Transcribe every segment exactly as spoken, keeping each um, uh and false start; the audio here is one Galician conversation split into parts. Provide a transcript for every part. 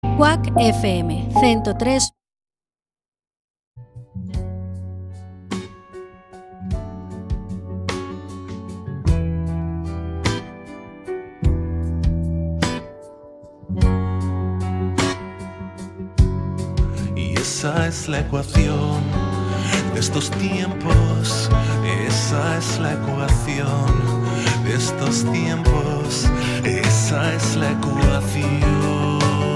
Cuac F M ciento tres. Y esa es la ecuación de estos tiempos, esa es la ecuación de estos tiempos, esa es la ecuación.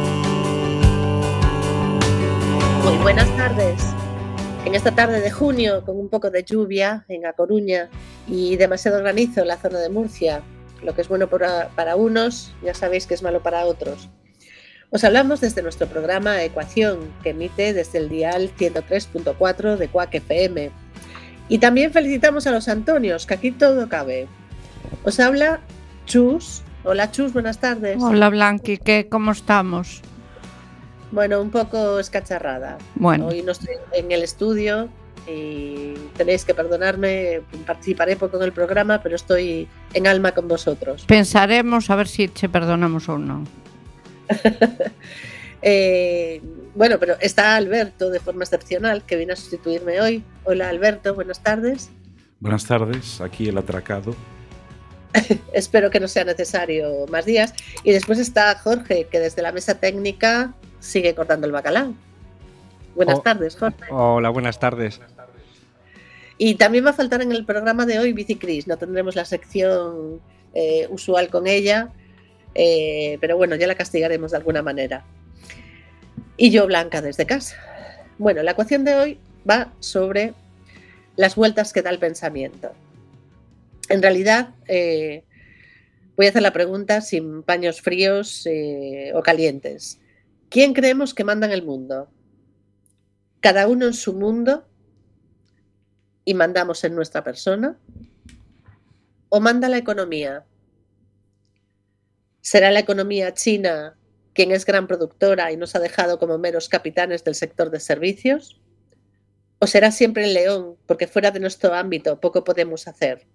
Muy buenas tardes. En esta tarde de junio, con un poco de lluvia en A Coruña y demasiado granizo en la zona de Murcia, lo que es bueno para, para unos, ya sabéis que es malo para otros. Os hablamos desde nuestro programa Ecuación, que emite desde el dial ciento tres punto cuatro de Cuac F M. Y también felicitamos a los Antonios, que aquí todo cabe. Os habla Chus. Hola Chus, buenas tardes. Hola Blanqui, ¿qué? ¿Cómo estamos? Bueno, un poco escacharrada. Bueno. Hoy no estoy en el estudio y tenéis que perdonarme, participaré poco en el programa, pero estoy en alma con vosotros. Pensaremos a ver si te perdonamos o no. eh, bueno, pero está Alberto de forma excepcional, que viene a sustituirme hoy. Hola Alberto, buenas tardes. Buenas tardes, aquí el atracado. Espero que no sea necesario más días. Y después está Jorge, que desde la mesa técnica sigue cortando el bacalao. Buenas oh, tardes, Jorge. Hola, buenas tardes. Y también va a faltar en el programa de hoy Bici Cris. No tendremos la sección eh, usual con ella, eh, pero bueno, ya la castigaremos de alguna manera. Y yo, Blanca, desde casa. Bueno, la ecuación de hoy va sobre las vueltas que da el pensamiento. En realidad, eh, voy a hacer la pregunta sin paños fríos eh, o calientes. ¿Quién creemos que manda en el mundo? ¿Cada uno en su mundo y mandamos en nuestra persona? ¿O manda la economía? ¿Será la economía china quien es gran productora y nos ha dejado como meros capitanes del sector de servicios? ¿O será siempre el león, porque fuera de nuestro ámbito poco podemos hacer?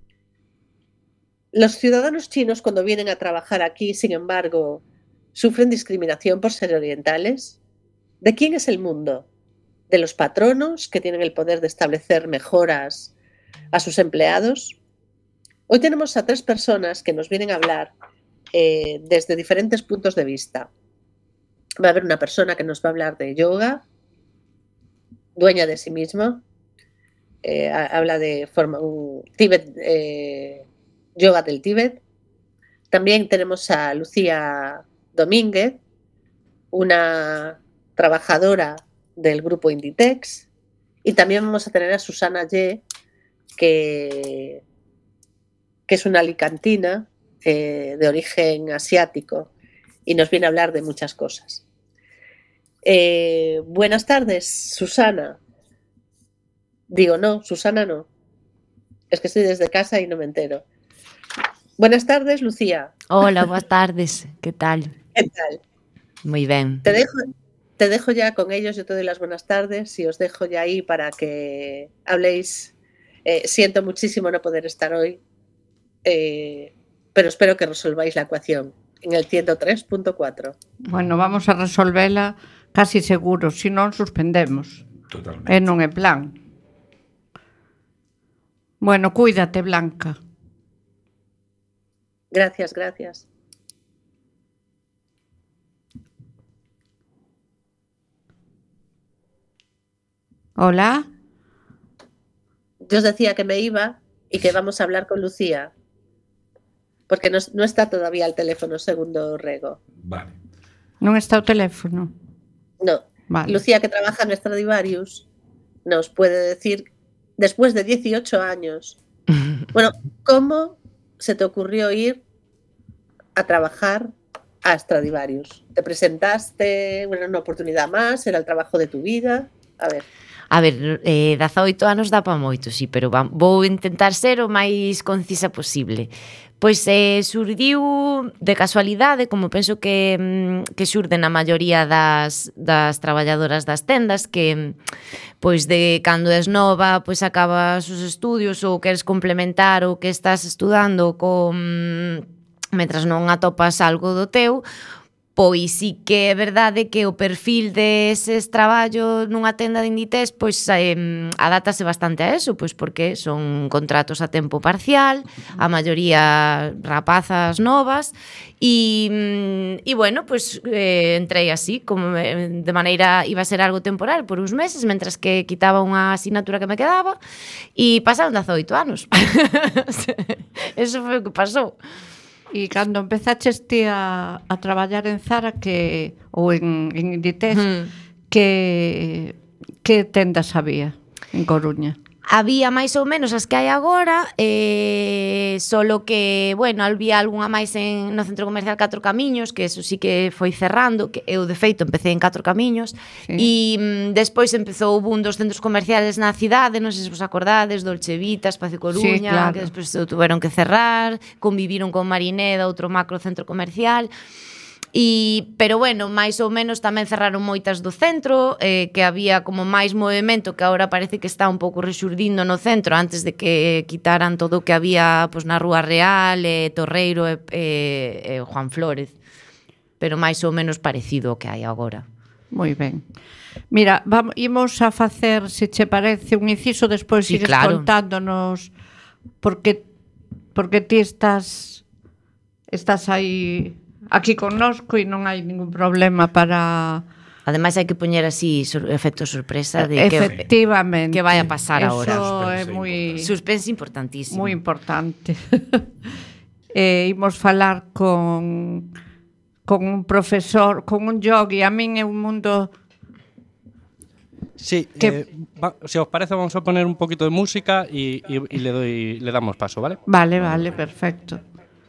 Los ciudadanos chinos, cuando vienen a trabajar aquí, sin embargo, ¿sufren discriminación por ser orientales? ¿De quién es el mundo? ¿De los patronos, que tienen el poder de establecer mejoras a sus empleados? Hoy tenemos a tres personas que nos vienen a hablar eh, desde diferentes puntos de vista. Va a haber una persona que nos va a hablar de yoga, dueña de sí mismo, eh, habla de forma, un Tíbet, eh, yoga del Tíbet. También tenemos a Lucía Domínguez, una trabajadora del grupo Inditex, y también vamos a tener a Susana Ye, que, que es una alicantina eh, de origen asiático y nos viene a hablar de muchas cosas. Eh, buenas tardes, Susana. Digo, no, Susana no. Es que estoy desde casa y no me entero. Buenas tardes, Lucía. Hola, buenas tardes. ¿Qué tal? ¿Qué tal? Muy bien. Te dejo, te dejo ya con ellos, yo te doy las buenas tardes y os dejo ya ahí para que habléis. Eh, siento muchísimo no poder estar hoy, eh, pero espero que resolváis la ecuación en el ciento tres punto cuatro. Bueno, vamos a resolverla casi seguro, si non suspendemos. Totalmente. E non é plan. Bueno, cuídate, Blanca. Gracias, gracias. Hola. Yo os decía que me iba y que vamos a hablar con Lucía, porque no, no está todavía el teléfono, segundo Rego. Vale. Non está o teléfono? No. Vale. Lucía, que trabaja en Stradivarius, nos puede decir, después de dieciocho años, bueno, ¿cómo se te ocurrió ir a trabajar a Stradivarius? ¿Te presentaste, bueno, una oportunidad más? ¿Era el trabajo de tu vida? A ver. A ver, eh, dezaoito anos dá pa moito, sí, pero va, vou intentar ser o máis concisa posible. Pois eh, surdiu de casualidade, como penso que, que xurde na maioría das, das traballadoras das tendas, que pois de cando és nova, pois acabas os estudios ou queres complementar o que estás estudando con, mentras non atopas algo do teu, Pois sí que é verdade que o perfil deses traballos nunha tenda de Inditex pois eh, adaptase bastante a eso, pois porque son contratos a tempo parcial, a maioría rapazas novas e, e bueno, pois eh, entrei así, como de maneira iba a ser algo temporal por uns meses, mentras que quitaba unha asignatura que me quedaba e pasaron dezaoito anos. Eso foi o que pasou. E cando empezaches ti a, a traballar en Zara que ou en, en Inditex, Mm. que que tendas había en Coruña? Había máis ou menos as que hai agora, eh, solo que, bueno, había algunha máis en, no centro comercial Catro Camiños, que eso sí que foi cerrando, que eu de feito empecé en Catro Camiños, Sí. e mm, despois empezou o boom dos centros comerciales na cidade, non sei se vos acordades, Dolce Vita, Espacio Coruña, Sí, claro. que despois se tuveron que cerrar, conviviron con Marineda, outro macro centro comercial. E, pero bueno, máis ou menos tamén cerraron moitas do centro, eh, que había como máis movimento, que agora parece que está un pouco rexurdindo no centro antes de que quitaran todo o que había pues, na Rúa Real, eh, Torreiro e eh, eh, Juan Flórez. Pero máis ou menos parecido ao que hai agora. Moi ben. Mira, vamos, imos a facer, se che parece, un inciso, despois Sí, sigues claro. contándonos porque porque ti estás estás aí aquí connosco e non hai ningún problema para... Ademais hai que poñer así sor- efecto sorpresa de que, Efectivamente. que vai a pasar Eso agora. é moi Suspense importantísimo. moi importante. eh, imos falar con con un profesor, con un yogui. A min é un mundo... Sí, Que- eh, va, si os parece vamos a poner un poquito de música y, y, y le doy le damos paso, ¿vale? Vale, vale, perfecto.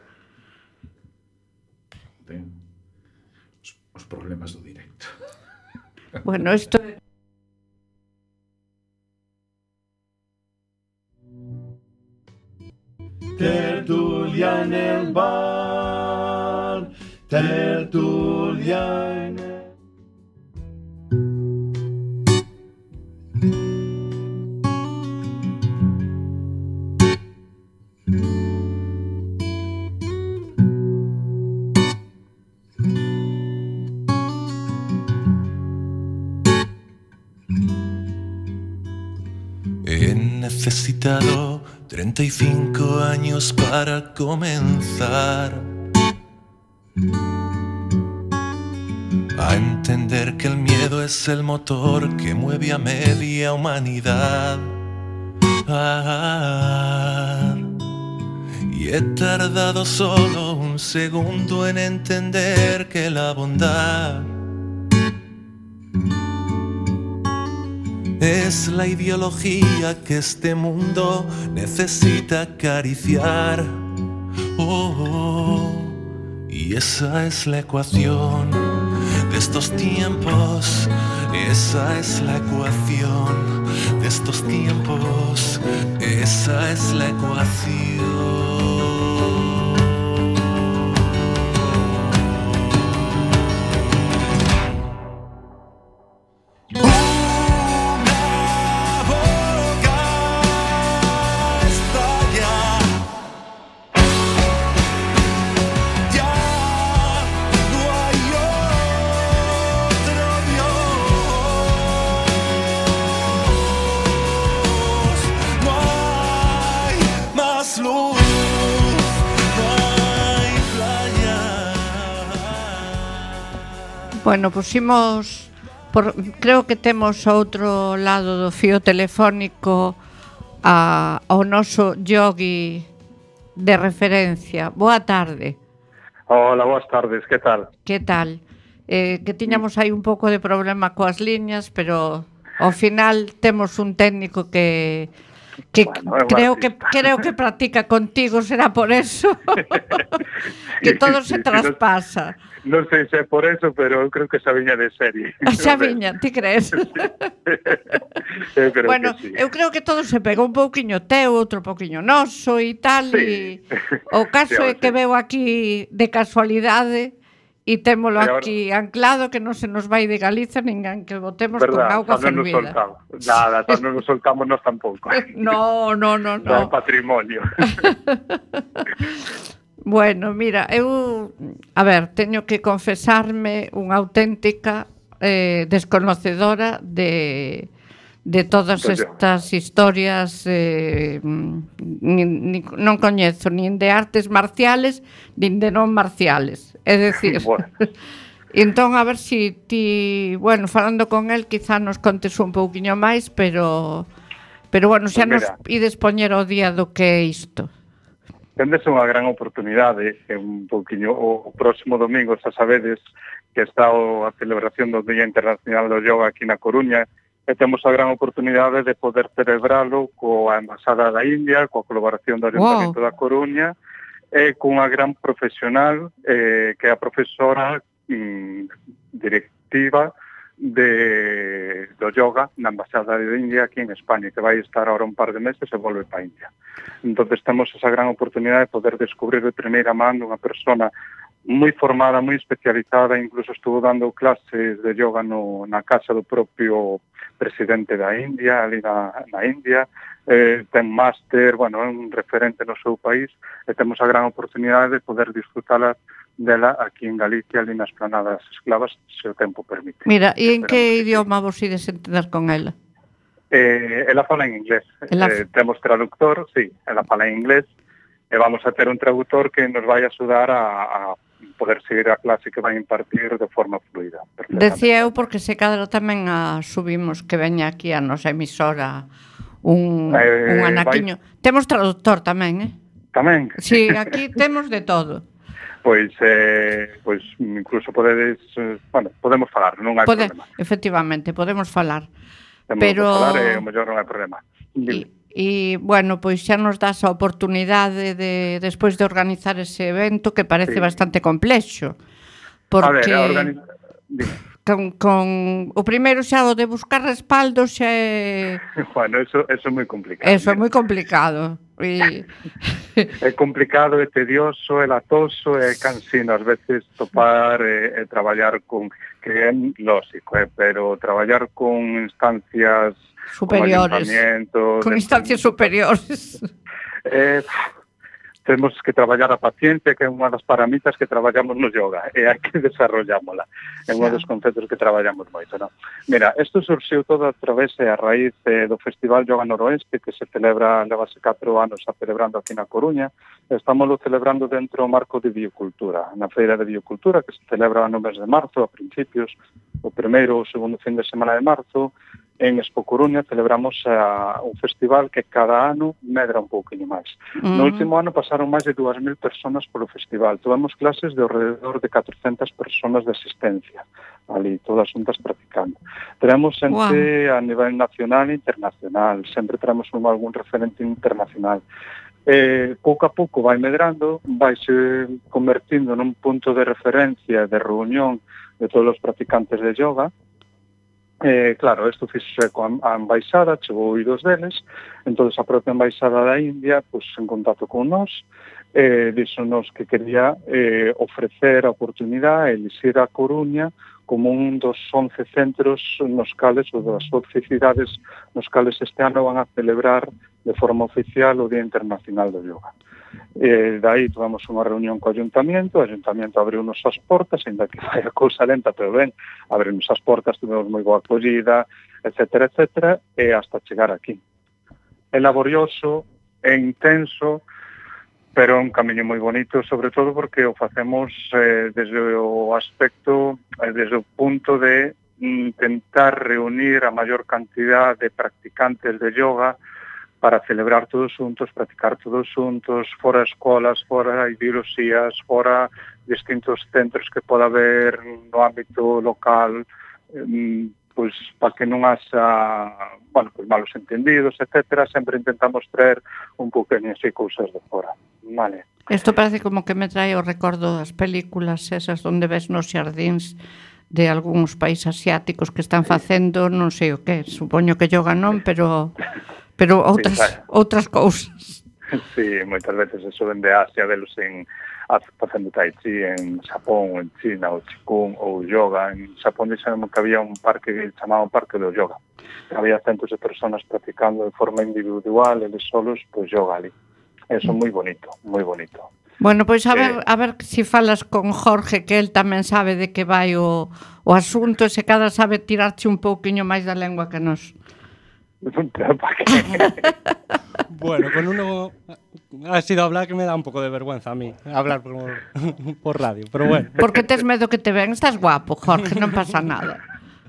Ten os, os problemas do directo. Bueno, isto... Tertulia nel bar, tertulia nel... He necesitado treinta y cinco años para comenzar a entender que el miedo es el motor que mueve a media humanidad. Ah, y he tardado solo un segundo en entender que la bondad es la ideología que este mundo necesita acariciar. Oh, oh, y esa es la ecuación de estos tiempos. Esa es la ecuación de estos tiempos. Esa es la ecuación. Bueno, pusimos por, creo que temos ao outro lado do fío telefónico a, ao noso yogui de referencia. Boa tarde. Hola, boas tardes, que tal? Que tal? Eh, que tiñamos aí un pouco de problema coas liñas, pero ao final temos un técnico que que Bueno, é un creo que artista. creo que practica contigo, será por eso. Que todo se Sí, sí, traspasa. Non sei se é por eso, pero eu creo que xa viña de serie. Xa viña, ti crees? Eu creo Bueno, que sí. eu creo que todo se pegou un pouquiño teu, outro pouquiño noso e tal, Sí. e o caso Sí, é que sí. veo aquí de casualidade e témolo E agora- aquí anclado, que non se nos vai de Galiza ninguén que botemos con Verdad, auga xa non nos fervida. soltamos. Nada, xa non nos soltamos nós tampouco. No, no, no, No no. patrimonio. Bueno, mira, eu, a ver, teño que confesarme unha auténtica eh, desconocedora de, de todas Pois estas historias, eh, nin, nin, non coñezo nin de artes marciales, nin de non marciales. É dicir, Bueno. entón, a ver si ti, bueno, falando con el, quizá nos contes un pouquiño máis, pero, pero bueno, xa Pois nos mira. ides poñer o día do que é isto. Tendes unha gran oportunidade, que un pouquiño o próximo domingo, xa sabedes que está o, a celebración do Día Internacional do Yoga aquí na Coruña, e temos a gran oportunidade de poder celebralo coa Embajada da India, coa colaboración do Ayuntamiento Wow. da Coruña, e cunha gran profesional, eh, que é a profesora mm, directiva de, do yoga na Embajada de India aquí en España, que vai estar ahora un par de meses e volve para India. Entón, temos esa gran oportunidade de poder descubrir de primeira man unha persona moi formada, moi especializada, incluso estuvo dando clases de yoga no, na casa do propio presidente da India, ali na, na India, eh, ten máster, bueno, é un referente no seu país, e temos a gran oportunidade de poder disfrutala dela aquí en Galicia, ali nas Planadas Esclavas, se o tempo permite. Mira, e en Esperamos que que idioma vos ides entender con ela? Eh, ela fala en inglés. Ela... Eh, temos traductor, sí, ela fala en inglés, e vamos a ter un traductor que nos vai axudar a, a poder seguir a clase que vai impartir de forma fluida. Decía eu porque se cadra tamén a subimos que veña aquí a nosa emisora un, eh, un anaquiño. Vai... Temos traductor tamén, eh? Tamén? Sí, aquí temos de todo. Pois, eh, pois incluso podedes, eh, bueno, podemos falar, non hai Pode, problema. Efectivamente, podemos falar. Temos pero falar e o mellor non hai problema. E, e, bueno, pois xa nos das a oportunidade de, despois de organizar ese evento que parece sí. bastante complexo. Porque... A ver, organiza... Con, con o primeiro xa o de buscar respaldo xa é... Bueno, eso, eso é moi complicado. Eso é moi complicado. E... é complicado, é tedioso, é latoso, é cansino ás veces topar e, e traballar con, que é lógico, eh, pero traballar con instancias superiores, con, con instancias superiores. Eh, temos que traballar a paciencia, que é unha das paramitas que traballamos no yoga, e hai que desarrollámola. É un dos conceptos que traballamos moito, non? Mira, isto surxiu todo a través e a raíz eh, do Festival Yoga Noroeste, que se celebra, levase catro anos a celebrando aquí na Coruña. Estámoslo celebrando dentro do marco de biocultura, na Feira de Biocultura, que se celebra no mes de marzo, a principios, o primeiro ou segundo fin de semana de marzo. En Expo Coruña celebramos a, un festival que cada ano medra un pouquinho máis. Uh-huh. No último ano pasaron máis de dúas mil personas polo festival. Tuvemos clases de alrededor de catrocentas personas de asistencia, ali, todas juntas practicando. Tenemos xente wow. a nivel nacional e internacional, sempre tenemos un, algún referente internacional. Eh, pouco a pouco vai medrando, vai se convertindo nun punto de referencia, de reunión de todos os practicantes de yoga. Eh, claro, isto fixose coa a embaixada, chegou oídos deles, entón a propia embaixada da India, pues, en contacto con nós, eh, díxonos que quería eh, ofrecer a oportunidade e elixir a Coruña como un dos once centros nos cales, ou das once cidades nos cales este ano van a celebrar de forma oficial o Día Internacional do Yoga. Eh, dai tuvamos unha reunión co Ayuntamiento, o Ayuntamiento abriu-nos as portas, ainda que vai a cousa lenta, pero ben, abriu-nos as portas, tuvemos moi boa acollida, etcétera, etcétera, e hasta chegar aquí. É laborioso, é intenso, pero é un camiño moi bonito, sobre todo porque o facemos eh, desde o aspecto, eh, desde o punto de intentar reunir a maior cantidad de practicantes de yoga para celebrar todos xuntos, practicar todos xuntos, fora escolas, fora ideoloxías, fora distintos centros que poda haber no ámbito local, eh, pois para que non haxa, bueno, pois malos entendidos, etcétera, sempre intentamos traer un pouquinho así cousas de fora. Vale. Isto parece como que me trae o recordo das películas esas onde ves nos xardíns de algúns países asiáticos que están facendo, non sei o que, supoño que yoga non, pero pero outras sí, claro. outras cousas. Sí, moitas veces eso ven de Asia, velos en facendo tai chi en Xapón, ou en China, ou Qigong, ou yoga. En Xapón dixemos que había un parque que chamaba un parque do yoga. Había centos de personas practicando de forma individual, eles solos, pois yoga ali. Eso é moi bonito, moi bonito. Bueno, pois a ver, Eh, a ver se si falas con Jorge, que el tamén sabe de que vai o, o asunto, e se cada sabe tirarche un pouquiño máis da lengua que nos. ¿Para qué? Bueno, con uno ha sido hablar que me da un poco de vergüenza a mí, hablar por, por radio, pero bueno. Porque tes medo que te ven, estás guapo, Jorge, non pasa nada.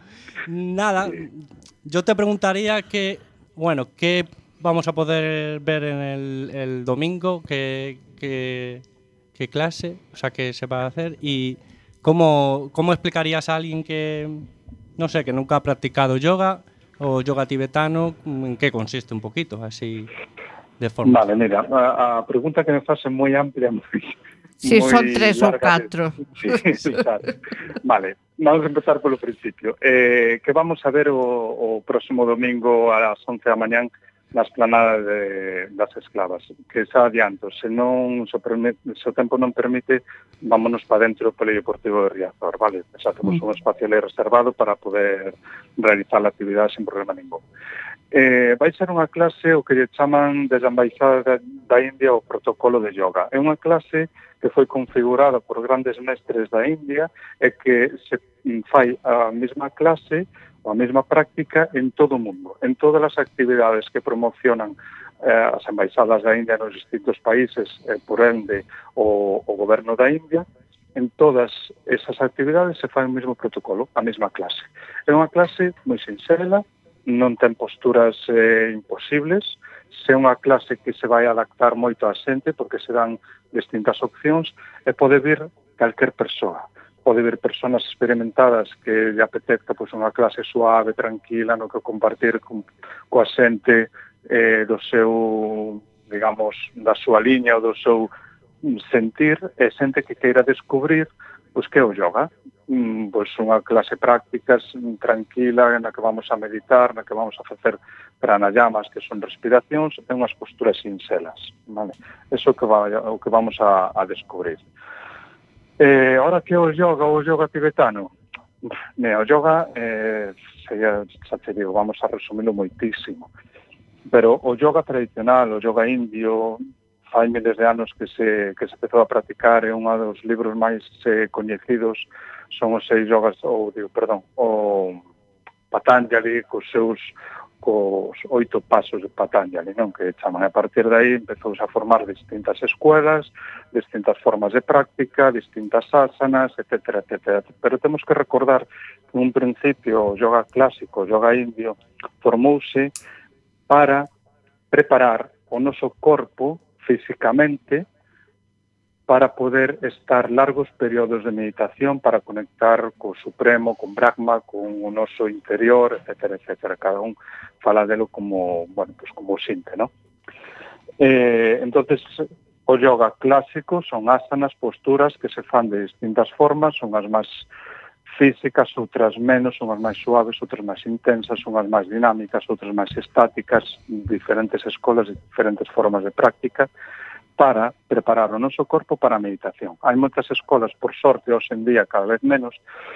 Nada, yo te preguntaría que, bueno, ¿qué vamos a poder ver en el, el domingo? ¿Qué, qué, qué clase? O sea, ¿qué se va a hacer? Y cómo, cómo explicarías a alguien que, no sé, que nunca ha practicado yoga o yoga tibetano, en qué consiste un poquito, así de forma. Vale, mira, a, a pregunta que me faz é moi amplia, moi, Si moi son tres ou larga de- catro. Sí, sí, claro. Vale, vamos a empezar polo principio. Eh, que vamos a ver o, o próximo domingo ás once da mañán na esplanada de, das esclavas, que xa adianto, se non se, permite, se o tempo non permite, vámonos para dentro do Polideportivo de Riazor, vale? Xa temos un espacio ali reservado para poder realizar a actividade sin problema ningún. Eh, vai ser unha clase o que lle chaman desde a Embaixada da, da India o protocolo de yoga. É unha clase que foi configurada por grandes mestres da India e que se fai a mesma clase ou a mesma práctica en todo o mundo, en todas as actividades que promocionan eh, as embaixadas da India nos distintos países, eh, por ende o, o goberno da India. En todas esas actividades se fai o mesmo protocolo, a mesma clase. É unha clase moi sinxela, non ten posturas eh, imposibles, se é unha clase que se vai adaptar moito á xente porque se dan distintas opcións e pode vir calquer persoa. Pode vir persoas experimentadas que lle apetezca pois, unha clase suave, tranquila, no que compartir con, coa xente eh, do seu, digamos, da súa liña ou do seu sentir, e xente que queira descubrir pois que é o yoga. Mm, pois unha clase práctica tranquila na que vamos a meditar, na que vamos a facer pranayamas, que son respiracións, e unhas posturas sinxelas, vale? Eso que vai, o que vamos a, a descubrir. Eh, ahora que é o yoga, o yoga tibetano? Mira, o yoga, eh, sería, xa te digo, vamos a resumilo moitísimo. Pero o yoga tradicional, o yoga indio, fai miles de anos que se, que se empezou a practicar, é un dos libros máis eh, coñecidos, son os seis yogas, ou, digo, perdón, o Patanjali, cos seus cos oito pasos de Patanjali, non? Que chaman. A partir de aí empezouse a formar distintas escuelas, distintas formas de práctica, distintas asanas, etcétera, etcétera. Pero temos que recordar que un principio o yoga clásico, o yoga indio, formouse para preparar o noso corpo físicamente para poder estar largos períodos de meditación, para conectar co Supremo, con Brahma, con o noso interior, etcétera, etcétera. Cada un fala delo como, bueno, pues como sinte, ¿no? Eh, entonces, o yoga clásico son asanas, posturas que se fan de distintas formas, son as máis físicas, outras menos, son as máis suaves, outras máis intensas, son as máis dinámicas, outras máis estáticas, diferentes escolas, diferentes formas de práctica, para preparar o noso corpo para a meditación. Hai moitas escolas, por sorte, hoxe en día cada vez menos,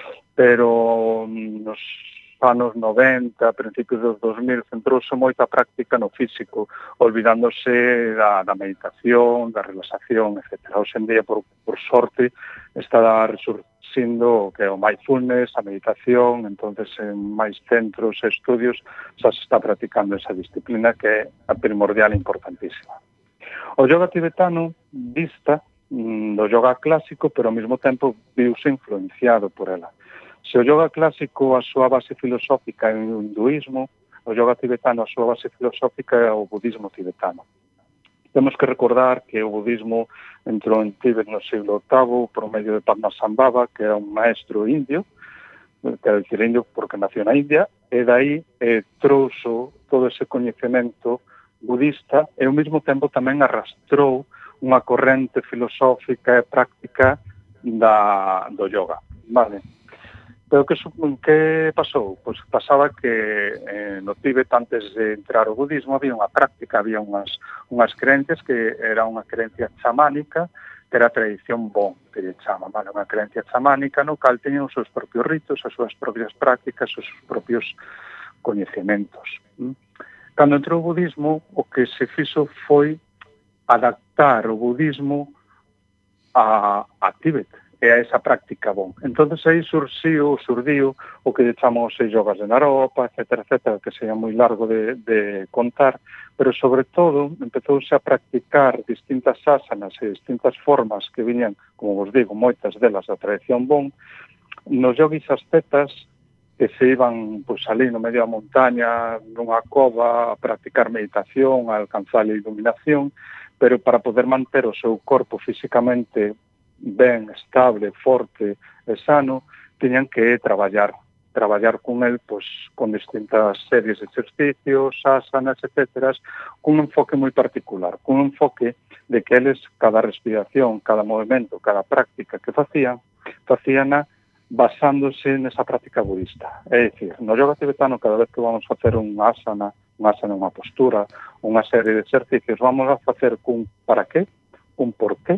pero nos anos noventa, a principios dos dos mil, centrouse moita práctica no físico, olvidándose da, da meditación, da relaxación, etcétera. Hoxe en día, por, por sorte, está resurxindo o que é o mindfulness, a meditación, entonces en máis centros e estudios xa se está practicando esa disciplina que é a primordial e importantísima. O yoga tibetano dista mm, do yoga clásico, pero ao mesmo tempo viuse influenciado por ela. Se o yoga clásico a súa base filosófica é o hinduismo, o yoga tibetano a súa base filosófica é o budismo tibetano. Temos que recordar que o budismo entrou en Tíbet no siglo octavo por medio de Padmasambhava, que era un maestro indio, que é dicir indio porque nació na India, e dai eh, trouxo todo ese coñecemento budista e ao mesmo tempo tamén arrastrou unha corrente filosófica e práctica da, do yoga, vale? Pero que, que pasou? Pois pasaba que eh, no Tíbet, antes de entrar o budismo, había unha práctica, había unhas, unhas creencias que era unha creencia chamánica, que era a tradición Bon, que lle chama, vale? Unha creencia chamánica no cal teñen os seus propios ritos, as súas propias prácticas, os seus propios coñecementos. Cando entrou o budismo, o que se fixo foi adaptar o budismo a, a Tíbet e a esa práctica bon. Entonces aí surxiu, surdiu o que chamamos os yogas de Naropa, etcétera, etcétera, que sería moi largo de, de contar, pero sobre todo empezouse a practicar distintas asanas e distintas formas que viñan, como vos digo, moitas delas da tradición bon, nos yogis ascetas que se iban pois, ali no medio da montaña, nunha cova, a practicar meditación, a alcanzar a iluminación, pero para poder manter o seu corpo físicamente ben, estable, forte e sano, tiñan que traballar, traballar con el pois, con distintas series de exercicios, asanas, etcétera, con un enfoque moi particular, con un enfoque de que eles, cada respiración, cada movimento, cada práctica que facían, facíana basándose nesa práctica budista. É dicir, no yoga tibetano, cada vez que vamos a facer un asana, un asana, unha postura, unha serie de exercicios, vamos a facer cun para qué, un por qué,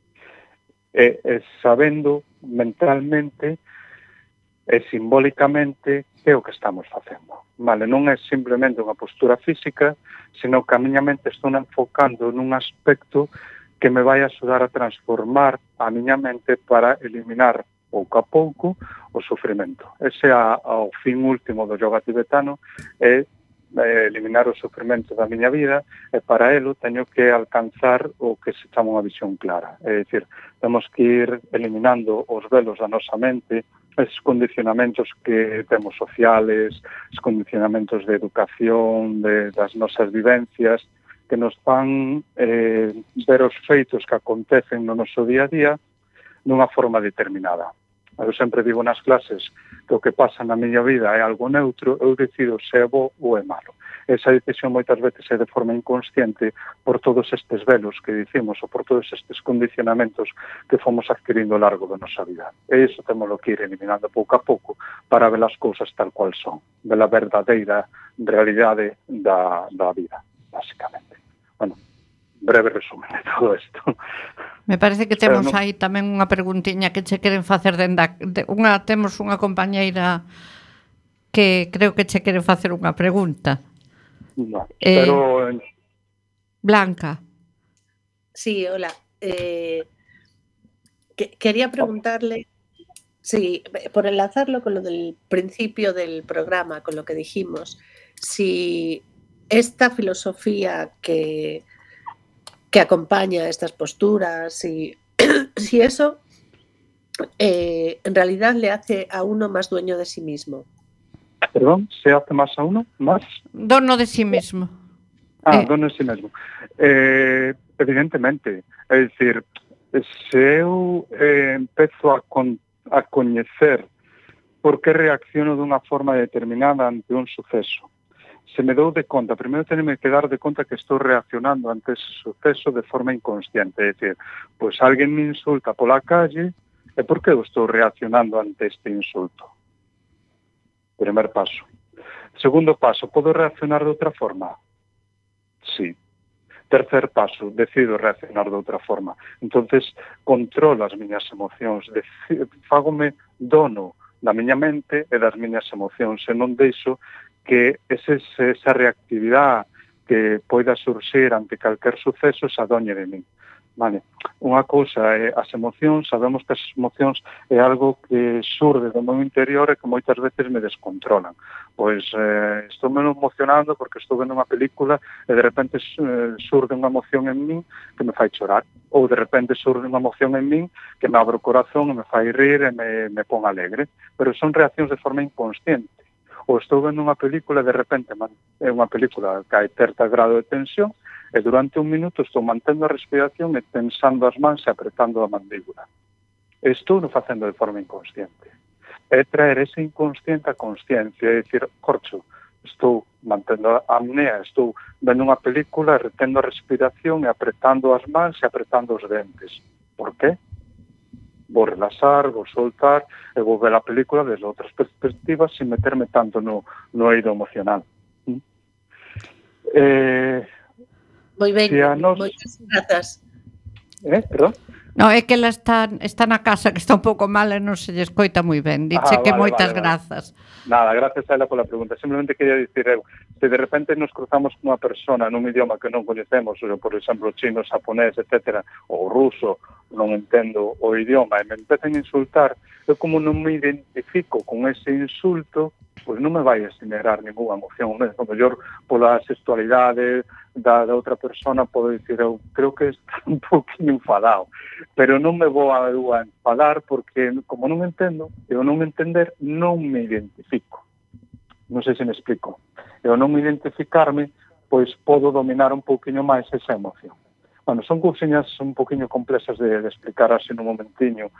e, e sabendo mentalmente e simbólicamente que é o que estamos facendo. Vale, non é simplemente unha postura física, sino que a miña mente estou enfocando nun aspecto que me vai axudar a transformar a miña mente para eliminar pouco a pouco o sofrimento. Ese é o fin último do yoga tibetano, é eliminar o sofrimento da miña vida, e para elo teño que alcanzar o que se chama unha visión clara. É dicir, temos que ir eliminando os velos da nosa mente, esos condicionamentos que temos sociales, os condicionamentos de educación, de, das nosas vivencias, que nos fan eh, ver os feitos que acontecen no noso día a día dunha forma determinada. Eu sempre digo nas clases que o que pasa na miña vida é algo neutro, eu decido se é bo ou é malo. Esa decisión moitas veces é de forma inconsciente por todos estes velos que dicimos ou por todos estes condicionamentos que fomos adquirindo ao largo da nosa vida. E iso temos que ir eliminando pouco a pouco para ver as cousas tal cual son, ver a verdadeira realidade da, da vida, basicamente. Bueno, breve resumen de todo isto. Me parece que temos no... aí tamén unha preguntiña que che queren facer denda, de, unha temos unha compañeira que creo que che quere facer unha pregunta. No, eh, pero Blanca. Sí, hola. Eh, que, quería preguntarle, sí, por enlazarlo con lo del principio del programa, con lo que dijimos, si esta filosofía que que acompaña estas posturas y si eso eh, en realidad le hace a uno más dueño de sí mismo. Perdón, ¿se hace más a uno? ¿Más? Dono de sí mismo. Ah, eh. dono de sí mismo. Eh, evidentemente, é dicir, se eu eh, empezo a, con, a coñecer por que reacciono dunha forma determinada ante un suceso, se me dou de conta, primeiro teneme que dar de conta que estou reaccionando ante ese suceso de forma inconsciente, é dicir, pois alguén me insulta pola calle, e por que eu estou reaccionando ante este insulto? Primer paso. Segundo paso, podo reaccionar de outra forma? Sí. Tercer paso, decido reaccionar de outra forma. Entonces, controlo as miñas emocións, fágome dono da miña mente e das miñas emocións, e non deixo que ese, esa reactividade que poida surxir ante calquer suceso se adoñe de min. Vale. Unha cousa é as emocións, sabemos que as emocións é algo que surde do meu interior e que moitas veces me descontrolan. Pois eh, estou me emocionando porque estou vendo unha película e de repente eh, surde unha emoción en min que me fai chorar. Ou de repente surde unha emoción en min que me abre o corazón e me fai rir e me, me pon alegre. Pero son reaccións de forma inconsciente. Ou estou vendo unha película e de repente é unha película que hai certa grado de tensión e durante un minuto estou mantendo a respiración e tensando as mans e apretando a mandíbula. Estou non facendo de forma inconsciente. É traer ese inconsciente a consciencia, é dicir, corcho, estou mantendo a apnea, estou vendo unha película e retendo a respiración e apretando as mans e apretando os dentes. Por qué? Vou relaxar, vou soltar e vou ver a película desde outras perspectivas sin meterme tanto no, no eido emocional. ¿Mm? Eh, Moi ben, si nos... moitas grazas. Eh, perdón? No, é que ela está, está na casa, que está un pouco mal e non se lle escoita moi ben. Diche Ah, que vale, moitas vale, vale. grazas. Nada, gracias a ela pola pregunta. Simplemente quería dicir eu, se de repente nos cruzamos con unha persona nun idioma que non coñecemos, ou, por exemplo, chino, japonés, etcétera, ou ruso, non entendo o idioma, e me empezan a insultar, eu como non me identifico con ese insulto, pois non me vai a generar ninguna emoción. O mellor, pola sexualidade da, da outra persona, podo dicir, eu creo que está un pouquinho enfadado, pero non me vou a, eu a enfadar, porque como non entendo, eu non entender, non me identifico. Non sei se me explico. Eu non me identificarme, pois podo dominar un pouquinho máis esa emoción. Bueno, son cousiñas un pouquinho complexas de, de explicar así nun momentiño.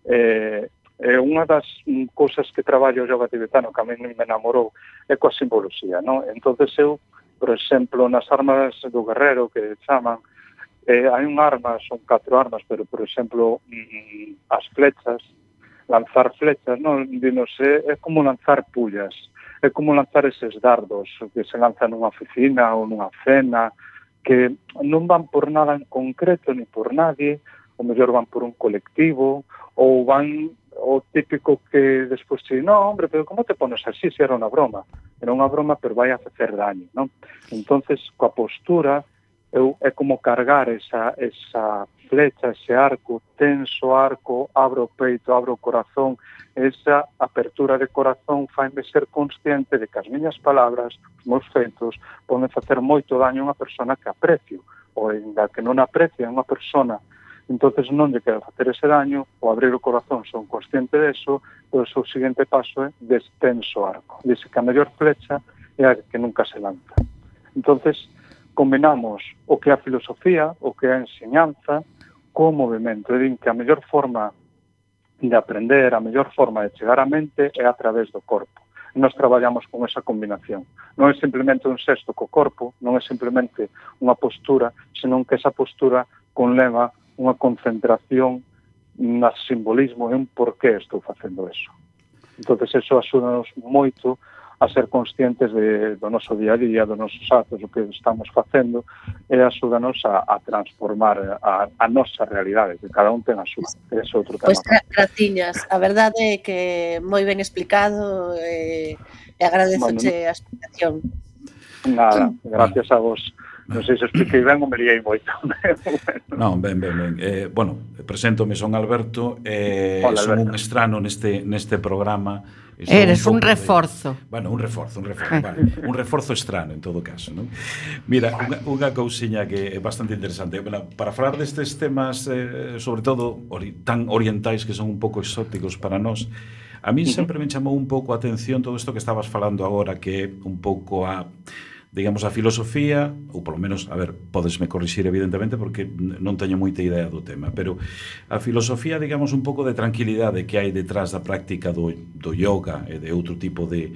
Eh, Eh, unha das mm, cousas que traballo o yoga tibetano que a mí me enamorou é coa simboloxía, non? Entonces eu, por exemplo, nas armas do guerrero que chaman, eh, hai un arma, son catro armas, pero, por exemplo, mm, as flechas, lanzar flechas, non? Dinos, é, é como lanzar pullas, é como lanzar eses dardos que se lanzan nunha oficina ou nunha cena, que non van por nada en concreto ni por nadie, ou mellor van por un colectivo, ou van o típico que despois te di, no, hombre, pero como te pones así se era unha broma? Era unha broma, pero vai a facer daño, non? Entonces, coa postura, eu, é como cargar esa, esa flecha, ese arco, tenso arco, abro o peito, abro o corazón, esa apertura de corazón faime ser consciente de que as miñas palabras, os meus feitos, poden facer moito daño a unha persona que aprecio, ou ainda que non aprecia unha persona. Entonces non lle quero facer ese daño, o abrir o corazón son consciente de eso, e o seu seguinte paso é destenso arco. Dice que a mellor flecha é a que nunca se lanza. Entonces combinamos o que é a filosofía, o que é a enseñanza, co movimento. E din que a mellor forma de aprender, a mellor forma de chegar á mente é a través do corpo. Nós traballamos con esa combinación. Non é simplemente un xesto co corpo, non é simplemente unha postura, senón que esa postura conleva unha concentración na simbolismo e un por que estou facendo eso. Entonces, eso axúdanos moito a ser conscientes de, do noso día a día, dos nosos actos, o que estamos facendo, e axúdanos a, a transformar a, a nosa realidade, que cada un ten a súa. É outro tema. Pois pues, graciñas. A verdade é que moi ben explicado e, e agradezoche bueno, a explicación. Nada, gracias a vos. Non sei se expliquei ben ou me liei moito. Non, ben, ben, ben. Eh, bueno, preséntome, son Alberto, eh, Hola, son Alberto. un estrano neste, neste programa. Eres un, un reforzo. De, bueno, un reforzo, un reforzo, vale. Un reforzo estrano, en todo caso, non? Mira, unha, unha cousiña que é bastante interesante. Bueno, para falar destes temas, eh, sobre todo ori, tan orientais que son un pouco exóticos para nós, a mí sempre me chamou un pouco a atención todo isto que estabas falando agora, que é un pouco a... digamos, a filosofía, ou polo menos, a ver, podesme corrixir evidentemente porque non teño moita idea do tema, pero a filosofía, digamos, un pouco de tranquilidade que hai detrás da práctica do, do yoga e de outro tipo de,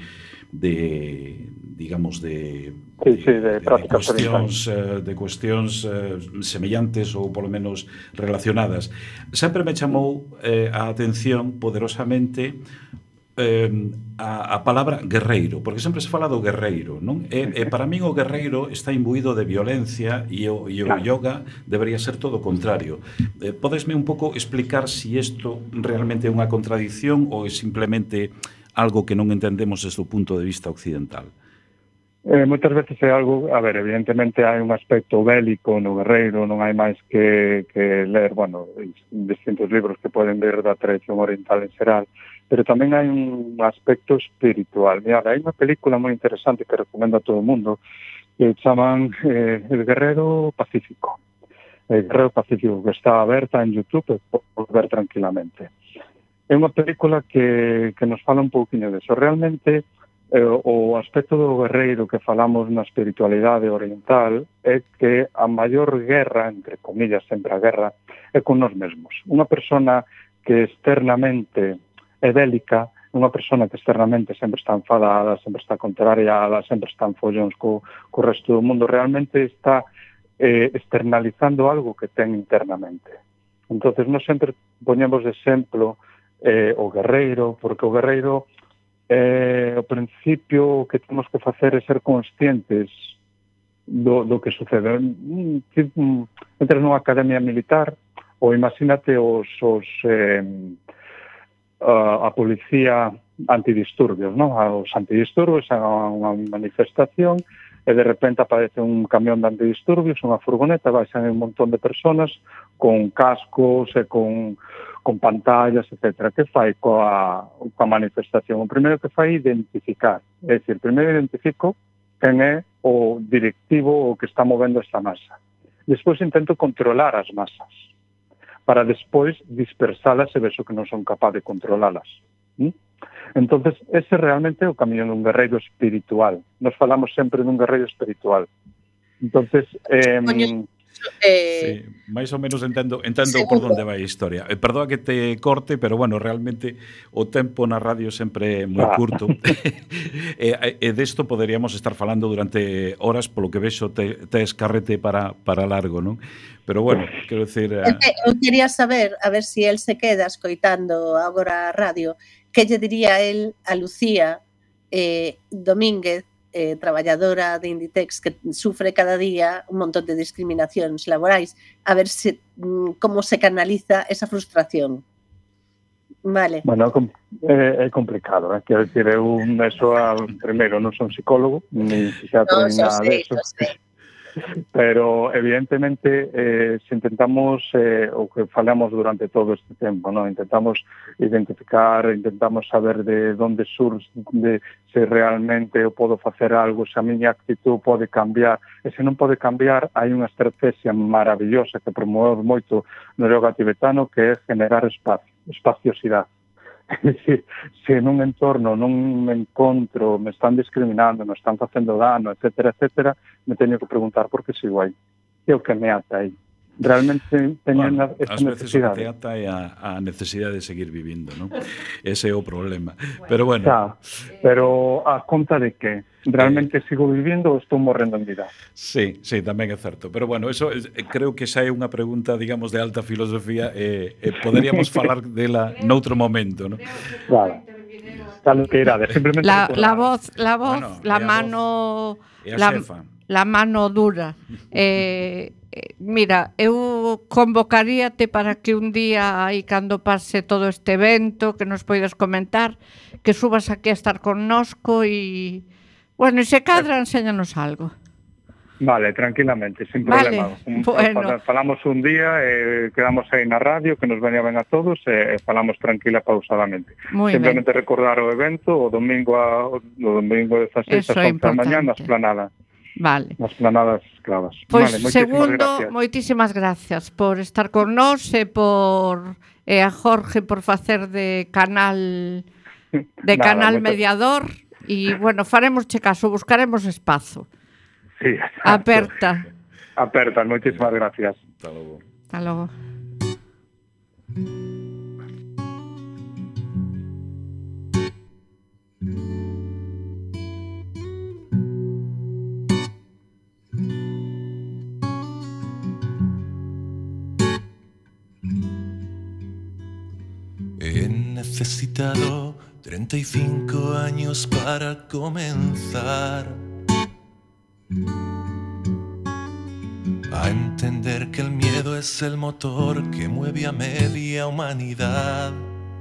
de digamos, de, sí, sí, de, de, de cuestións, de cuestións semellantes ou polo menos relacionadas. Sempre me chamou eh, a atención poderosamente Eh, a, a palabra guerreiro, porque sempre se fala do guerreiro, non? E, e para min o guerreiro está imbuído de violencia e o, e o yoga debería ser todo o contrario. Eh, podesme un pouco explicar se si isto realmente é unha contradición ou é simplemente algo que non entendemos desde o punto de vista occidental? Eh, moitas veces é algo, a ver, evidentemente hai un aspecto bélico no guerreiro, non hai máis que, que ler, bueno, distintos libros que poden ver da tradición oriental en xeral, pero tamén hai un aspecto espiritual. Mira, hai unha película moi interesante que recomendo a todo o mundo que chaman eh, El Guerrero Pacífico. El Guerrero Pacífico, que está aberta en YouTube e pode ver tranquilamente. É unha película que, que nos fala un pouquinho deso. Realmente, eh, o aspecto do guerreiro que falamos na espiritualidade oriental é que a maior guerra, entre comillas, sempre a guerra, é con nós mesmos. Unha persona que externamente é bélica, unha persona que externamente sempre está enfadada, sempre está contrariada, sempre está en follóns co, co resto do mundo, realmente está eh, externalizando algo que ten internamente. Entonces, nós sempre poñemos de exemplo eh, o guerreiro, porque o guerreiro, eh, ao principio, o que temos que facer é ser conscientes do, do que sucede. Entras nunha academia militar, Ou imagínate os, os eh, a, a policía antidisturbios, non? Os antidisturbios é unha manifestación e de repente aparece un camión de antidisturbios, unha furgoneta, baixan un montón de personas con cascos e con, con pantallas, etcétera. Que fai coa, coa manifestación? O primeiro que fai é identificar. É dicir, primeiro identifico quen é o directivo o que está movendo esta masa. Despois intento controlar as masas para despois dispersalas e vexo que non son capaz de controlalas. ¿Mm? Entonces, ese realmente é o camiño dun guerreiro espiritual. Nos falamos sempre dun guerreiro espiritual. Entonces, eh, Eh, sí, máis ou menos entendo, entendo por onde vai a historia. Eh, perdoa que te corte, pero bueno, realmente o tempo na radio sempre é moi ah. curto. e, e desto poderíamos estar falando durante horas, polo que vexo te, te escarrete para, para largo, non? Pero bueno, quero dicir... Uh... Eu quería saber, a ver se si el se queda escoitando agora a radio, que lle diría el a Lucía eh, Domínguez, Eh, traballadora de Inditex que sufre cada día un montón de discriminacións laborais, a ver se como se canaliza esa frustración. Vale. Bueno, é, é complicado, eh? Quero dicir, eu eso al primeiro non son psicólogo, ni psiquiatra, no, ni nada de eso. Pero evidentemente eh, se intentamos eh, o que falamos durante todo este tempo, ¿no? Intentamos identificar, intentamos saber de onde surge, de se realmente eu podo facer algo, se a miña actitud pode cambiar, e se non pode cambiar, hai unha estrategia maravillosa que promovemos moito no yoga tibetano, que é generar espacio, espaciosidade. É dicir, se nun entorno non me encontro, me están discriminando, me están facendo dano, etcétera, etcétera, me teño que preguntar por que sigo aí. É o que me ata aí. Realmente teño bueno, esa necesidade. As veces o que te ata é a, a necesidade de seguir vivindo, non? Ese é o problema. Pero bueno. Xa, pero a conta de que realmente eh, sigo vivindo ou estou morrendo en vida? Sí, sí, tamén é certo. Pero bueno, eso eh, creo que xa é unha pregunta, digamos, de alta filosofía e eh, eh, poderíamos falar dela noutro momento, non? Claro. Tal que irade, simplemente la, la voz, la voz, bueno, la mano voz, la, la mano dura. Eh, mira, eu convocaríate para que un día aí cando pase todo este evento que nos poidas comentar, que subas aquí a estar connosco e bueno, e se cadra enséñanos algo. Vale, tranquilamente, sin vale, problema. Un, bueno. Falamos un día, eh, quedamos aí na radio, que nos venía ben a todos, e eh, falamos tranquila, pausadamente. Muy Simplemente ben. recordar o evento, o domingo a, o domingo de dezasseis ás once da mañá, na esplanada. Vale. Nas planadas esclavas. Pois vale, segundo, gracias. moitísimas gracias por estar con nós e por e a Jorge por facer de canal de Nada, canal moito... mediador e bueno, faremos che caso, buscaremos espazo. Sí, aperta. Aperta, moitísimas gracias. Hasta logo. Hasta logo. He necesitado treinta y cinco años para comenzar a entender que el miedo es el motor que mueve a media humanidad.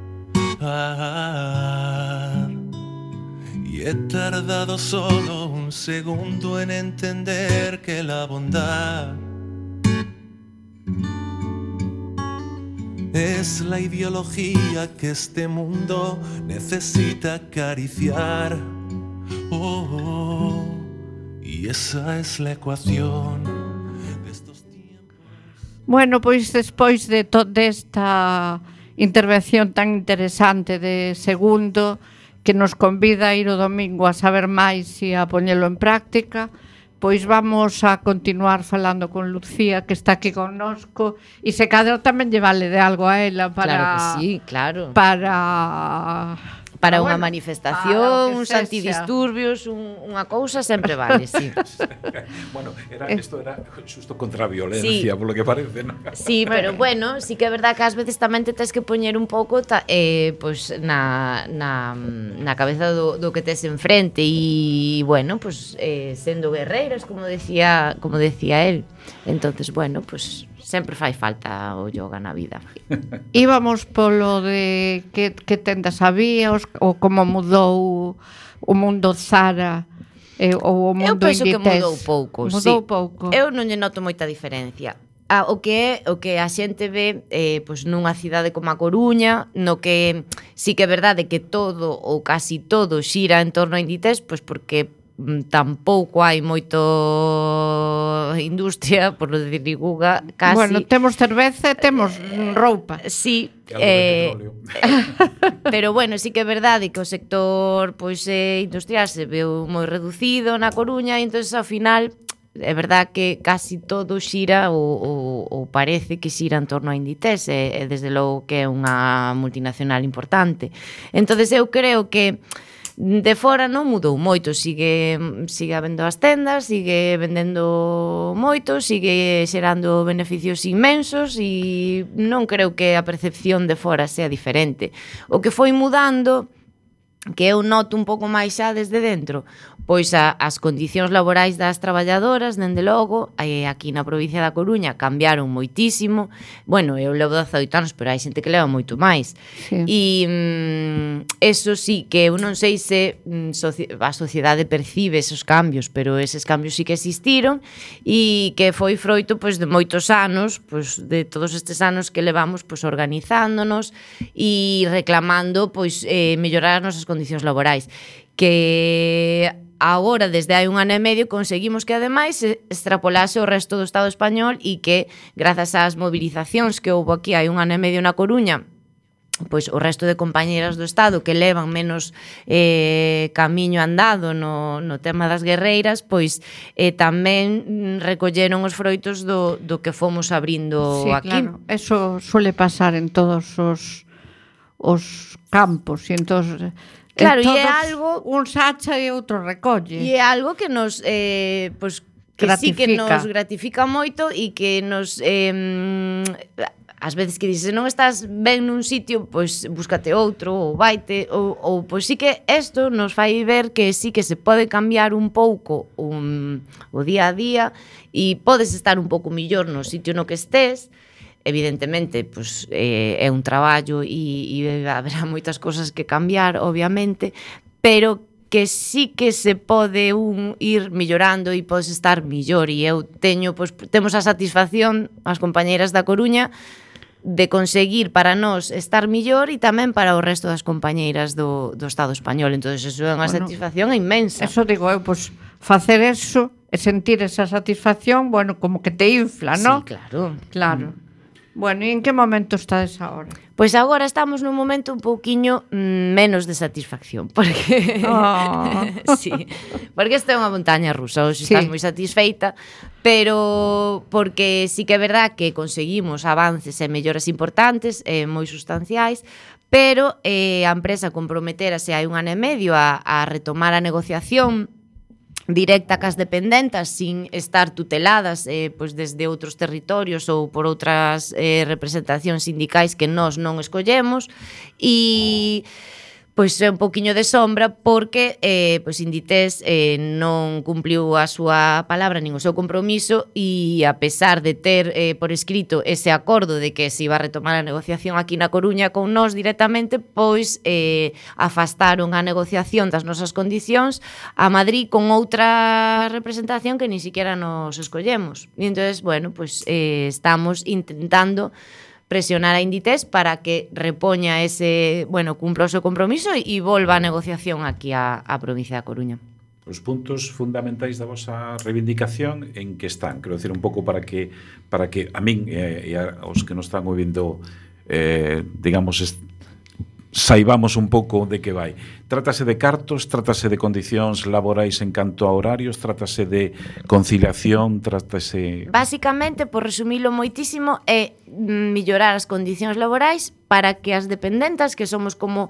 Ah, y he tardado solo un segundo en entender que la bondad es la ideología que este mundo necesita acariciar. Oh, oh, y esa es la ecuación de estos tiempos. Bueno, pois despois de toda esta intervención tan interesante de Segundo, que nos convida a ir o domingo a saber máis e a poñelo en práctica, pois vamos a continuar falando con Lucía, que está aquí connosco, e se cadra tamén lle vale de algo a ela para... Claro que sí, claro. Para... Para ah, unha bueno, manifestación, uns antidisturbios, un, unha cousa sempre vale, sí. Bueno, era, isto era xusto contra a violencia, sí. Polo que parece, ¿no? Sí, pero bueno, sí que é verdad que ás veces tamén te tens que poñer un pouco ta, eh, pues, na, na, na cabeza do, do que tes enfrente e, bueno, pues, eh, sendo guerreiros, como decía, como decía él. Entonces, bueno, pues... sempre fai falta o yoga na vida. Íbamos polo de que, que tendas había os, ou como mudou o mundo Zara eh, ou o mundo Eu penso que Inditex. mudou pouco, Mudou sí. pouco. Eu non lle noto moita diferencia. Ah, o que é o que a xente ve eh, pois nunha cidade como a Coruña, no que sí que é verdade que todo ou casi todo xira en torno a Inditex, pois porque tampouco hai moito industria, por lo de Riguga, casi. Bueno, temos cerveza e temos roupa. Sí, Eh, eh, pero bueno, sí que é verdade que o sector pois eh, industrial se veu moi reducido na Coruña e entonces ao final é verdad que casi todo xira ou, ou, ou parece que xira en torno a Inditex e, e desde logo que é unha multinacional importante. Entonces eu creo que de fora non mudou moito, sigue sigue habendo as tendas, sigue vendendo moito, sigue xerando beneficios inmensos e non creo que a percepción de fora sea diferente. O que foi mudando, que eu noto un pouco máis xa desde dentro, pois a, as condicións laborais das traballadoras, dende logo, eh, aquí na provincia da Coruña cambiaron moitísimo. Bueno, eu levo dezaoito anos, pero hai xente que leva moito máis. Sí. E mm, eso sí, que eu non sei se mm, soci a sociedade percibe esos cambios, pero eses cambios sí que existiron e que foi froito pois, de moitos anos, pois, de todos estes anos que levamos pois, organizándonos e reclamando pois, eh, mellorar as nosas condicións laborais. Que agora, desde hai un ano e medio, conseguimos que ademais se extrapolase o resto do Estado español e que, grazas ás movilizacións que houve aquí hai un ano e medio na Coruña, pois o resto de compañeras do Estado que levan menos eh, camiño andado no, no tema das guerreiras, pois eh, tamén recolleron os froitos do, do que fomos abrindo Sí, aquí. claro, eso suele pasar en todos os, os campos e entonces Claro, en e é todos algo un sacha e outro recolle. E é algo que nos eh, pois, que sí que Gratifica. nos gratifica moito e que nos eh, ás veces que dices, se non estás ben nun sitio, pois búscate outro ou vaite, ou, ou pois sí que isto nos fai ver que sí que se pode cambiar un pouco un, o día a día e podes estar un pouco millor no sitio no que estés. Evidentemente, pois, eh, é un traballo e, e haberá moitas cosas que cambiar, obviamente, pero que sí que se pode un ir millorando e podes estar millor e eu teño, pois, temos a satisfacción as compañeiras da Coruña de conseguir para nós estar millor e tamén para o resto das compañeiras do, do Estado español. Entonces, eso é unha Bueno, satisfacción inmensa. Eso digo eu, pois facer eso e sentir esa satisfacción, bueno, como que te infla, ¿no? Sí, claro. Claro. Bueno, e en que momento estades agora? Pois agora estamos nun momento un pouquiño mm, menos de satisfacción, porque Oh. sí, porque esta é unha montaña rusa, hoxe Sí. estás moi satisfeita, pero porque sí que é verdad que conseguimos avances e mellores importantes, eh, moi sustanciais, pero eh, a empresa comprometerase hai un ano e medio a, a retomar a negociación directa cas dependentas sin estar tuteladas eh, pois desde outros territorios ou por outras eh, representacións sindicais que nós non escollemos e pois é un poquinho de sombra porque eh, pois Inditex eh, non cumpliu a súa palabra nin o seu compromiso e a pesar de ter eh, por escrito ese acordo de que se iba a retomar a negociación aquí na Coruña con nós directamente, pois eh, afastaron a negociación das nosas condicións a Madrid con outra representación que ni siquiera nos escollemos. E entonces, bueno, pois eh, estamos intentando presionar a Inditex para que repoña ese, bueno, cumpra o seu compromiso e volva a negociación aquí á, á provincia da Coruña. Os puntos fundamentais da vosa reivindicación en que están, quero decir un pouco para que para que a min e, e a, os que nos están ouvindo eh, digamos est, saibamos un pouco de que vai. Trátase de cartos, trátase de condicións laborais en canto a horarios, trátase de conciliación, trátase... Básicamente, por resumilo moitísimo, é mellorar as condicións laborais para que as dependentas, que somos como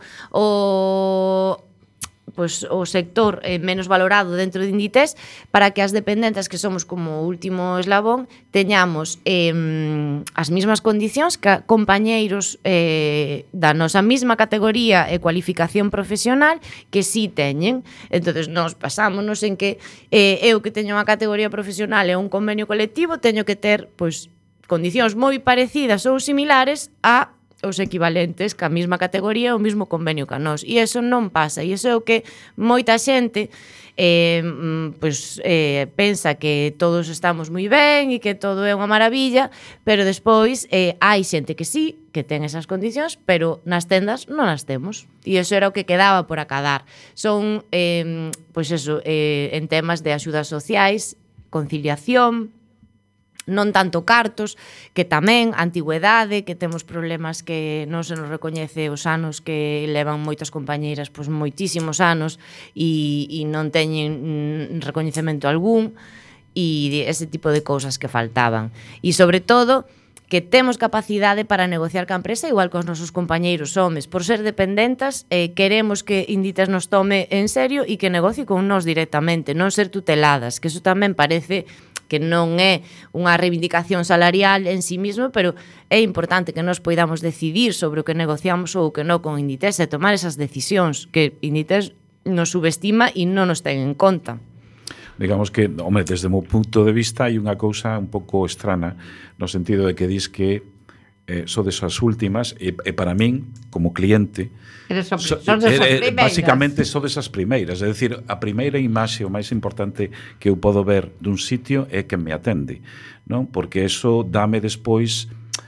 o... pois o sector eh, menos valorado dentro de Inditex, para que as dependentas que somos como o último eslabón teñamos eh, as mesmas condicións que compañeiros eh, da nosa mesma categoría e cualificación profesional que sí teñen. Entonces nos pasámonos en que eh, eu que teño unha categoría profesional e un convenio colectivo teño que ter pois condicións moi parecidas ou similares a os equivalentes ca mesma categoría ou mesmo convenio ca nós. E iso non pasa. E iso é o que moita xente eh, pues, eh, pensa que todos estamos moi ben e que todo é unha maravilla, pero despois eh, hai xente que sí, que ten esas condicións, pero nas tendas non as temos. E iso era o que quedaba por acadar. Son, eh, pois eso, eh, en temas de axudas sociais, conciliación, non tanto cartos, que tamén antigüedade, que temos problemas que non se nos recoñece os anos que levan moitas compañeiras pois moitísimos anos e, e non teñen recoñecemento algún, e ese tipo de cousas que faltaban. E sobre todo que temos capacidade para negociar ca empresa igual cos nosos compañeiros homes. Por ser dependentas, eh, queremos que Inditex nos tome en serio e que negocie con nós directamente, non ser tuteladas, que eso tamén parece que non é unha reivindicación salarial en sí mismo, pero é importante que nos poidamos decidir sobre o que negociamos ou o que non con Inditex e tomar esas decisións que Inditex nos subestima e non nos ten en conta. Digamos que, home, desde o meu punto de vista hai unha cousa un pouco estrana no sentido de que dis que eh, sodes as últimas e, e para min, como cliente, Eres so, son desas eh, primeiras. basicamente sodes as primeiras, é dicir, a primeira imaxe o máis importante que eu podo ver dun sitio é que me atende, non? Porque eso dame despois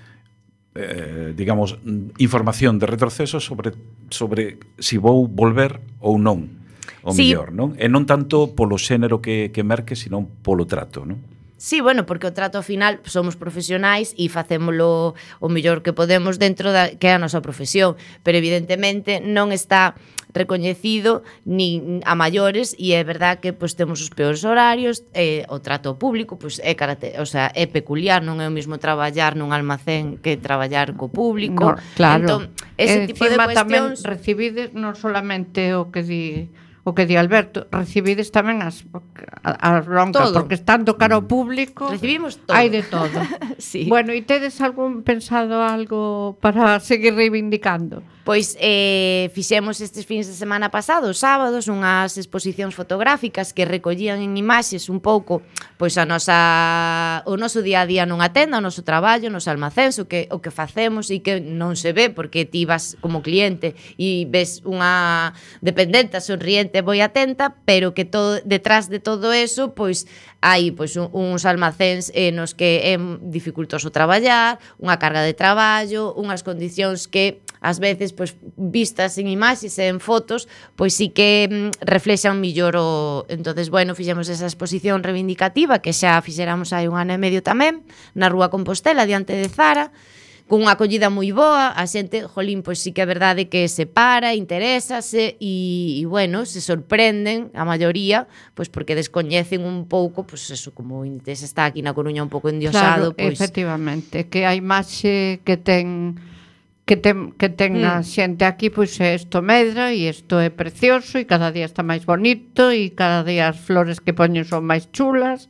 eh, digamos, información de retroceso sobre, sobre si vou volver ou non. O sí. mellor, non? E non tanto polo xénero que, que merque, sino polo trato, non? Sí, bueno, porque o trato ao final somos profesionais e facémolo o mellor que podemos dentro da que é a nosa profesión, pero evidentemente non está recoñecido ni a maiores e é verdad que pois temos os peores horarios, eh, o trato público pois é caracter, o sea, é peculiar, non é o mesmo traballar nun almacén que traballar co público. No, claro. Entón, ese e tipo de cuestións tamén recibides non solamente o que di o que di Alberto, recibides tamén as as broncas, porque estando cara ao público recibimos todo. Hai de todo. Sí. Bueno, e tedes algún pensado algo para seguir reivindicando? Pois eh, fixemos estes fins de semana pasados, sábados, unhas exposicións fotográficas que recollían en imaxes un pouco pois a nosa, o noso día a día nunha tenda, o noso traballo, o noso almacén, o que, o que facemos e que non se ve porque ti vas como cliente e ves unha dependenta sonriente moi atenta, pero que todo, detrás de todo eso pois hai pois, un, uns almacéns eh, nos que é dificultoso traballar, unha carga de traballo, unhas condicións que ás veces, pois, vistas en imaxes e en fotos, pois sí que mm, reflexan millor o... Entonces, bueno, fixemos esa exposición reivindicativa que xa fixéramos hai un ano e medio tamén, na Rúa Compostela, diante de Zara, con unha acollida moi boa, a xente, jolín, pois sí que é verdade que se para, interésase e, e bueno, se sorprenden a maioría, pois porque descoñecen un pouco, pois eso, como Inditex está aquí na Coruña un pouco endiosado, claro, pois... efectivamente, que a imaxe que ten que ten, que ten mm. a xente aquí, pois é isto medra e isto é precioso e cada día está máis bonito e cada día as flores que poñen son máis chulas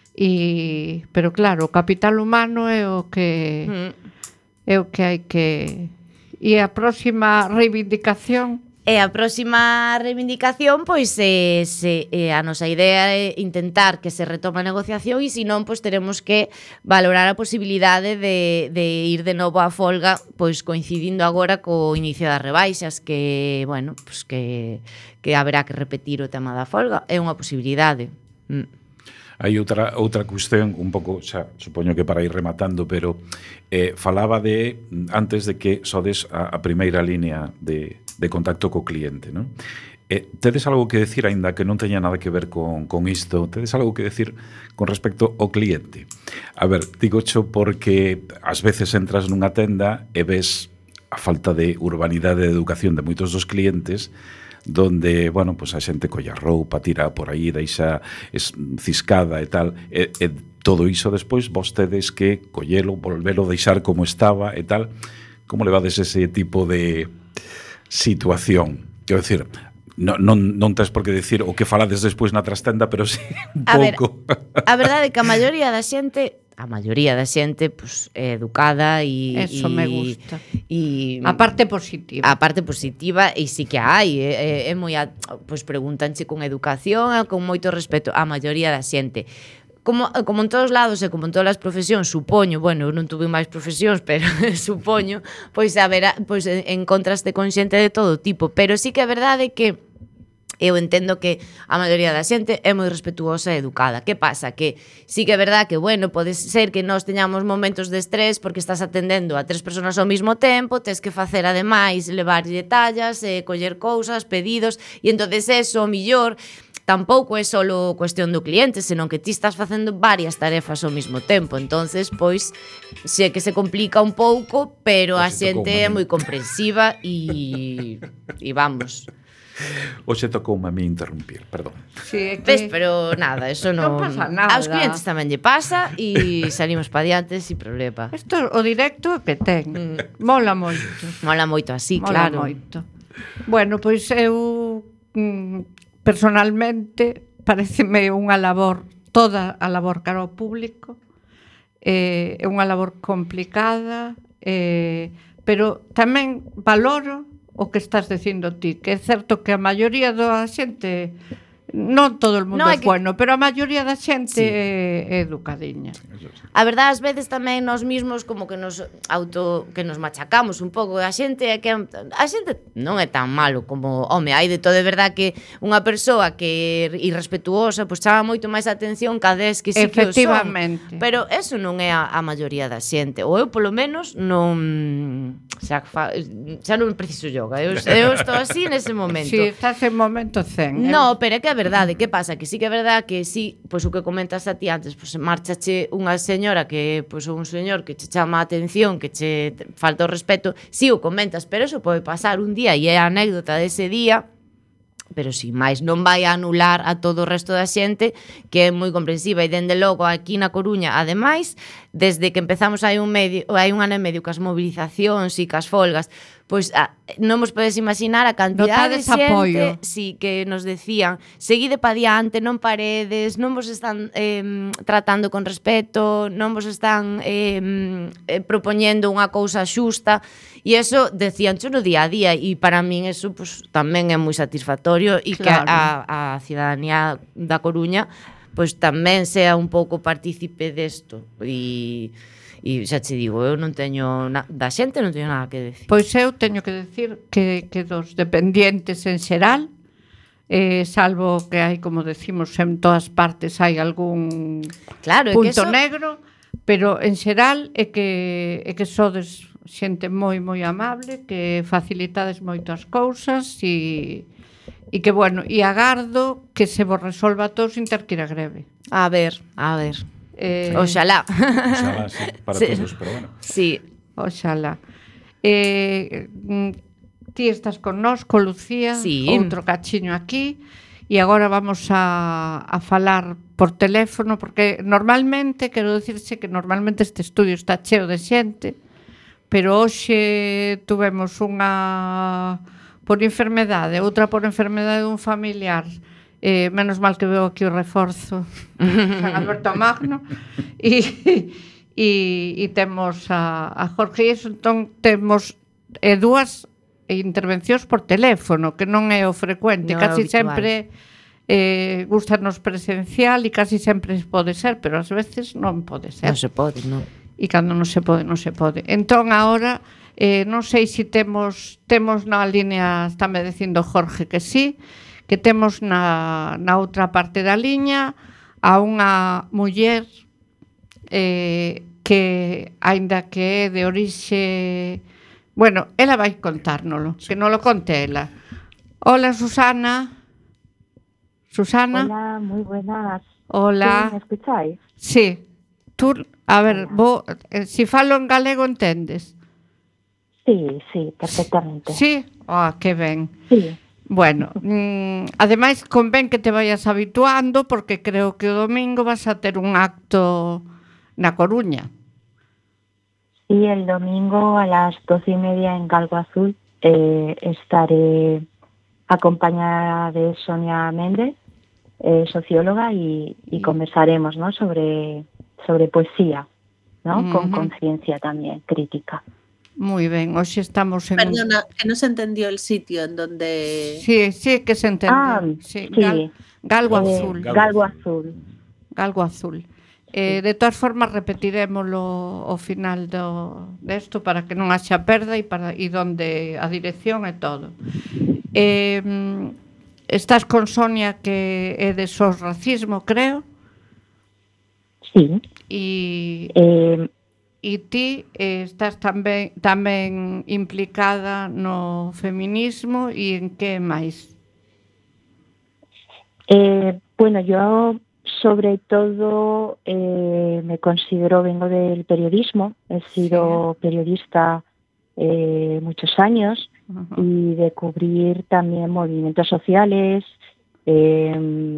e pero claro, o capital humano é o que mm. é o que hai que... E a próxima reivindicación? E a próxima reivindicación, pois, eh, se, eh, a nosa idea é intentar que se retome a negociación e, se non, pois, teremos que valorar a posibilidade de, de ir de novo á folga, pois, coincidindo agora co inicio das rebaixas, que, bueno, pois, que, que haberá que repetir o tema da folga. É unha posibilidade. Mm. Hai outra outra cuestión un pouco, xa, supoño que para ir rematando, pero eh, falaba de, antes de que sodes a, a primeira línea de, de contacto co cliente, non? Eh, tedes algo que decir, aínda que non teña nada que ver con, con isto, tedes algo que decir con respecto ao cliente? A ver, digo xo porque ás veces entras nunha tenda e ves a falta de urbanidade e de educación de moitos dos clientes, donde, bueno, pues a xente colla roupa, tira por aí, deixa es, ciscada e tal, e, e todo iso despois vos tedes que collelo, volvelo, deixar como estaba e tal. Como levades ese tipo de situación? Quero dicir, non, non, non tens por que dicir o que falades despois na trastenda, pero sí un a pouco. Ver, a verdade é que a maioría da xente a maioría da xente pues, é educada e... Eso e, me gusta. E, a parte positiva. A parte positiva, e sí que hai. É, é moi... A, pues, pregúntanche con educación e con moito respeto a maioría da xente. como, como en todos lados e como en todas as profesións, supoño, bueno, eu non tuve máis profesións, pero supoño, pois haberá, pois encontraste con xente de todo tipo, pero sí que é verdade que eu entendo que a maioría da xente é moi respetuosa e educada. Que pasa? Que sí que é verdad que, bueno, pode ser que nós teñamos momentos de estrés porque estás atendendo a tres persoas ao mesmo tempo, tes que facer ademais levarlle tallas, eh, coller cousas, pedidos, e entonces eso, o millor, tampouco é só cuestión do cliente, senón que ti estás facendo varias tarefas ao mesmo tempo. Entonces, pois, sei que se complica un pouco, pero a xente é moi comprensiva e, e vamos... Oxe tocoume a mí interrumpir, perdón. Sí, que... Ves, pero nada, eso non... Non pasa nada. Aos clientes tamén lle pasa e salimos pa diante sin problema. Isto o directo que ten. Mm. Mola moito. Mola moito así, Mola claro. moito. Bueno, pois eu mm, personalmente pareceme unha labor, toda a labor cara ao público, é eh, unha labor complicada, eh, pero tamén valoro o que estás dicindo ti, que é certo que a maioría da xente, non todo o mundo no, é que... bueno, pero a maioría da xente sí. é, é educadiña. A verdade, ás veces tamén nós mesmos como que nos auto que nos machacamos un pouco, a xente é que a xente non é tan malo como, home, hai de todo, é verdade que unha persoa que é irrespetuosa, pois chama moito máis a atención que a des que sí que o son. Pero eso non é a, a maioría da xente, ou eu polo menos non xa, fa, xa non preciso yoga, eu, eu estou así nese momento. Si, sí, estás en momento zen. No, pero é que a verdade, que pasa? Que sí que é verdade que sí, pois o que comentas a ti antes, pois marchache unha señora que, pois un señor que che chama a atención, que che falta o respeto, sí o comentas, pero eso pode pasar un día e é a anécdota dese día, pero sin máis non vai a anular a todo o resto da xente que é moi comprensiva e dende logo aquí na Coruña, ademais, desde que empezamos hai un medio, hai un ano e medio cas movilizacións e cas folgas, pois a, non vos podes imaginar a cantidad de xente si, que nos decían seguide pa diante, non paredes, non vos están eh, tratando con respeto, non vos están eh, eh, propoñendo unha cousa xusta, e eso decían no día a día, e para min eso pues, tamén é moi satisfactorio e claro. Que a, a cidadanía da Coruña pois tamén sea un pouco partícipe desto e E xa te digo, eu non teño na, da xente non teño nada que decir. Pois eu teño que decir que, que dos dependientes en xeral, eh, salvo que hai, como decimos, en todas partes hai algún claro, punto é que eso... negro, pero en xeral é que, é que sodes xente moi, moi amable, que facilitades moitas cousas e, e que, bueno, e agardo que se vos resolva todo sin ter que ir a greve. A ver, a ver... Eh, oxalá. Oxalá, sí, para sí. todos, pero bueno. Sí. Oxalá. Eh, ti estás con nós, con Lucía, sí. Outro cachiño aquí, e agora vamos a, a falar por teléfono, porque normalmente, quero dicirse que normalmente este estudio está cheo de xente, pero hoxe tuvemos unha por enfermedade, outra por enfermedade dun familiar. Eh, menos mal que veo aquí o reforzo San Alberto Magno e, e, e temos a, a Jorge, e iso, entón temos eh, dúas intervencións por teléfono, que non é o frecuente, no, casi sempre eh, gustanos presencial e casi sempre pode ser, pero ás veces non pode ser. Non se pode, non. E cando non se pode, non se pode. Entón, agora, eh, non sei se si temos temos na línea, estáme dicindo Jorge que sí, que temos na, na outra parte da liña a unha muller eh, que, aínda que é de orixe... Bueno, ela vai contárnolo, que non lo conte ela. Hola, Susana. Susana. Hola, moi buenas. Hola. ¿Sí, me escucháis? Sí. Tú, a ver, vos, eh, si falo en galego entendes? Sí, sí, perfectamente. Sí? Ah, que ben. Sí. Bueno, mm, ademais convén que te vayas habituando porque creo que o domingo vas a ter un acto na Coruña. Sí, el domingo a las doce y media en Galgo Azul eh, estaré acompañada de Sonia Méndez, eh, socióloga, y, y conversaremos, ¿no?, sobre, sobre poesía, ¿no? Uh-huh. Con conciencia también, crítica. Muy ben, hoxe estamos en... Perdona, que non se entendió el sitio en donde... Sí, sí que se entendió. Ah, sí. sí. Gal, Galgo eh, Azul. Galgo Azul. Galgo Azul. Eh, de todas formas, repetiremoslo ao final do, desto para que non haxa perda e, para, e donde a dirección e todo. Eh, estás con Sonia, que é de Sos Racismo, creo. Sí. E, Eh, e ti eh, estás tamén, tamén implicada no feminismo e en que máis? Eh, bueno, yo sobre todo eh, me considero, vengo del periodismo, he sido sí. periodista eh, muchos años uh-huh. y de cubrir también movimientos sociales eh,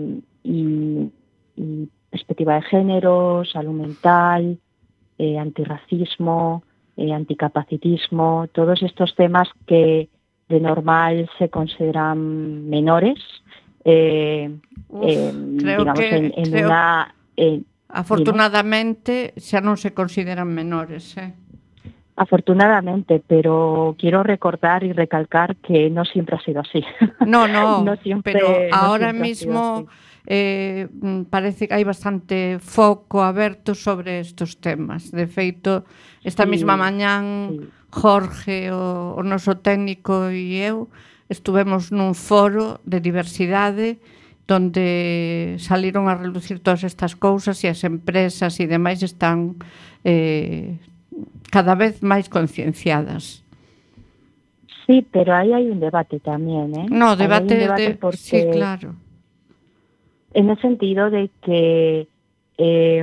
y, y perspectiva de género, salud mental, eh, antirracismo, eh, anticapacitismo, todos estos temas que de normal se consideran menores. Eh, Uf, eh, creo digamos, que en, en creo, una... Eh, afortunadamente ¿no? xa non se consideran menores, eh? Afortunadamente, pero quiero recordar y recalcar que no siempre ha sido así. No, no, no siempre, pero ahora no mismo eh, parece que hai bastante foco aberto sobre estos temas. De feito, esta sí, mesma mañán sí. Jorge, o, o noso técnico e eu estuvemos nun foro de diversidade donde saliron a relucir todas estas cousas e as empresas e demais están eh, cada vez máis concienciadas. Sí, pero aí hai un debate tamén, ¿eh? No, debate, debate de... Sí, claro. En el sentido de que eh,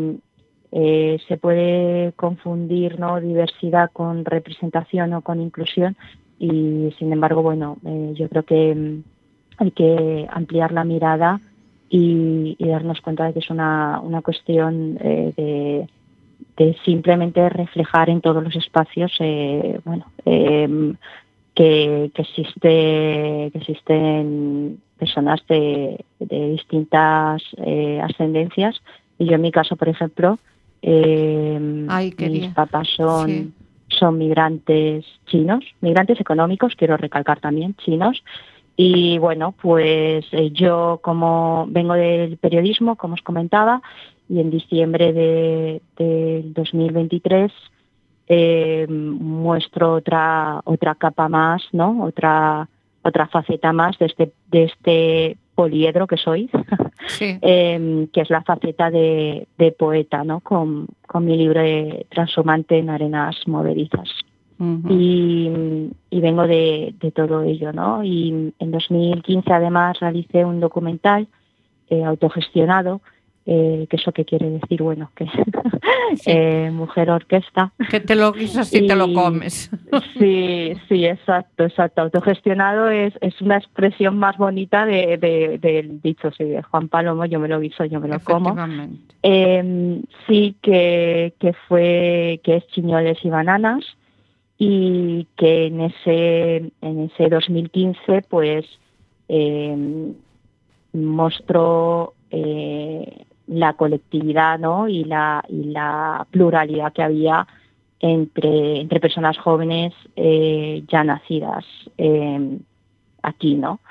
eh, se puede confundir, ¿no?, diversidad con representación o con inclusión y, sin embargo, bueno, eh, yo creo que eh, hay que ampliar la mirada y, y darnos cuenta de que es una, una cuestión eh, de de simplemente reflejar en todos los espacios eh, bueno eh, que, que existe que existen personas de, de distintas eh, ascendencias y yo en mi caso, por ejemplo, eh, Ay, mis papás son sí. son migrantes chinos, migrantes económicos, quiero recalcar también, chinos. Y bueno, pues eh, yo como vengo del periodismo, como os comentaba, y en diciembre de, del dos mil veintitrés eh, muestro otra otra capa más, ¿no? Otra otra faceta más de este de este poliedro que soy, sí. eh, que es la faceta de, de poeta, ¿no? Con, con mi libro de Transhumante en arenas movedizas. Uh-huh. Y, y vengo de, de todo ello, ¿no? Y en dos mil quince además realicé un documental eh, autogestionado, eh, que eso que quiere decir, bueno, que sí. eh, mujer orquesta. Que te lo guisas y, y te lo comes. Sí, sí, exacto, exacto. Autogestionado es, es una expresión más bonita de, de, del dicho, sí, de Juan Palomo, yo me lo guiso, yo me lo como. Eh, sí, que, que fue, que es Chiñoles y Bananas, y que en ese en ese dos mil quince pues eh, mostró eh, la colectividad, ¿no? y la y la pluralidad que había entre entre personas jóvenes eh, ya nacidas eh, aquí, ¿no?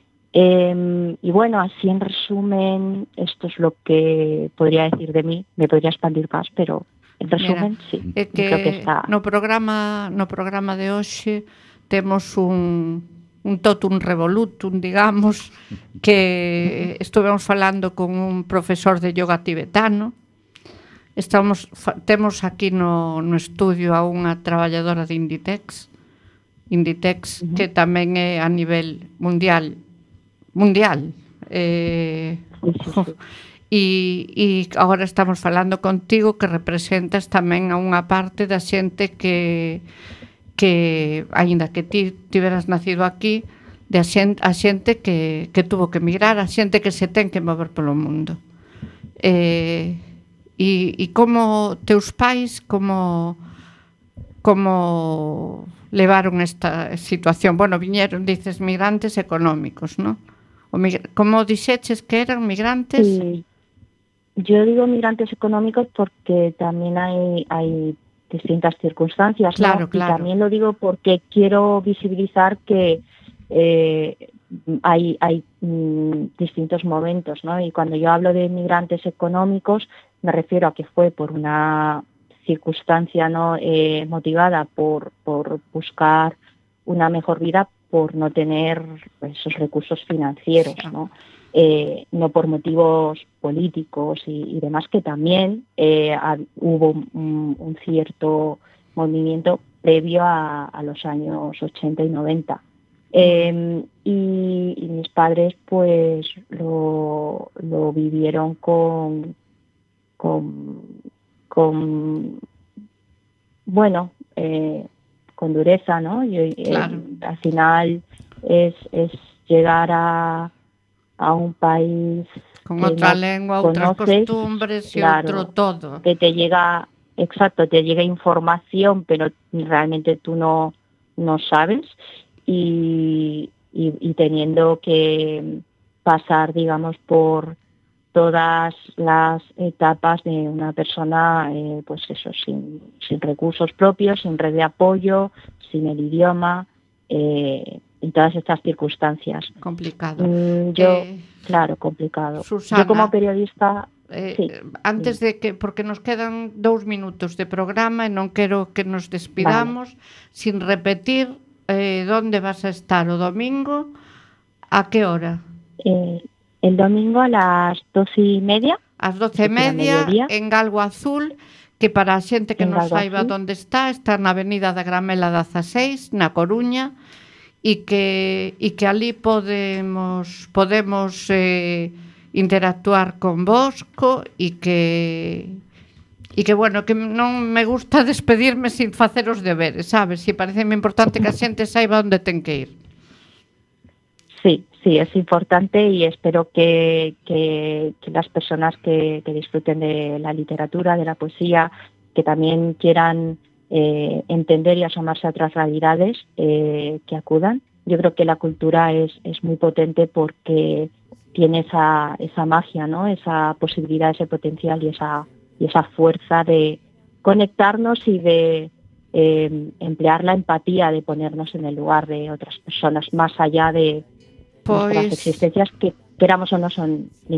Eh, y bueno, así en resumen, esto es lo que podría decir de mí. Me podría expandir más, pero en resumen, Mira, sí. É que, creo que está... no programa no programa de hoxe temos un un totum revolutum, digamos, que estuvemos falando con un profesor de yoga tibetano. Estamos temos aquí no no estudio a unha traballadora de Inditex, Inditex, uh-huh. que tamén é a nivel mundial, mundial. Eh, sí, sí, sí. E, e agora estamos falando contigo que representas tamén a unha parte da xente que que aínda que ti tiveras nacido aquí, de a xente, a xente que, que tuvo que emigrar, a xente que se ten que mover polo mundo. Eh, e, e como teus pais como como levaron esta situación? Bueno, viñeron, dices, migrantes económicos, ¿no? O mig- como dixeches que eran migrantes? Sí. Yo digo migrantes económicos porque también hay, hay distintas circunstancias, claro, ¿no? claro. Y también lo digo porque quiero visibilizar que eh, hay, hay mm, distintos momentos, ¿no? Y cuando yo hablo de migrantes económicos, me refiero a que fue por una circunstancia no eh, motivada por, por buscar una mejor vida, por no tener pues, esos recursos financieros, ¿no? Eh, no por motivos políticos y, y demás, que también eh, ha, hubo un, un cierto movimiento previo a, a los años ochenta y noventa. Eh, y, y mis padres pues lo, lo vivieron con, con, con bueno, eh, con dureza, ¿no? Y, Claro. eh, al final es, es llegar a, a un país Con que otra no lengua, otras conoces, costumbres y claro, otro todo. que te llega, exacto, te llega información, pero realmente tú no, no sabes, y, y, y teniendo que pasar, digamos, por todas las etapas de una persona, eh, pues eso, sin, sin recursos propios, sin red de apoyo, sin el idioma, eh, y todas estas circunstancias. Complicado. Mm, yo, Eh, claro, complicado. Susana, yo como periodista, eh, sí, antes sí. de que, porque nos quedan dous minutos de programa e non quero que nos despidamos vale. sin repetir eh, onde vas a estar o domingo, a que hora? Eh, el domingo a las doce y media. Ás doce e media en Galgo Azul, que para a xente que en non Galgo saiba Azul. onde está, está na Avenida da Gramela dezaseis, na Coruña, e que, e que ali podemos, podemos eh, interactuar con vosco, e que, e que, bueno, que non me gusta despedirme sin facer os deberes, sabes? E parece importante que a xente saiba onde ten que ir. Sí, sí, es importante, y espero que, que, que las personas que, que disfruten de la literatura, de la poesía, que también quieran eh, entender y asomarse a otras realidades, eh, que acudan. Yo creo que la cultura es, es muy potente porque tiene esa, esa magia, ¿no? Esa posibilidad, ese potencial y esa, y esa fuerza de conectarnos y de eh, emplear la empatía, de ponernos en el lugar de otras personas, más allá de nuestras Pois existencias, que queramos o no son